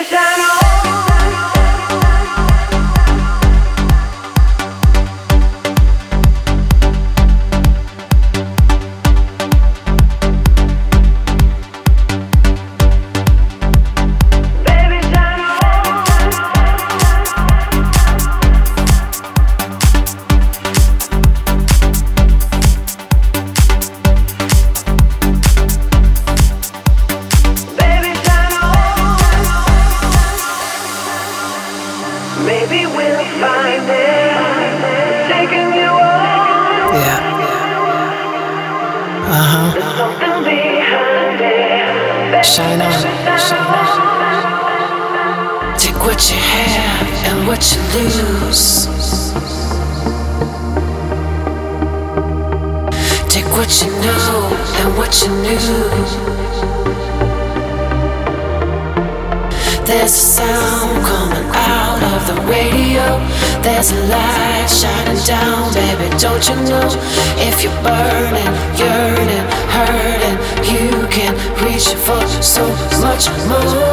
Shine on. Take what you have and what you lose. Take what you know and what you knew. There's a sound coming out of the radio. There's a light shining down, baby, don't you know? If you're burning, yearning, hurting, you can reach for so much more.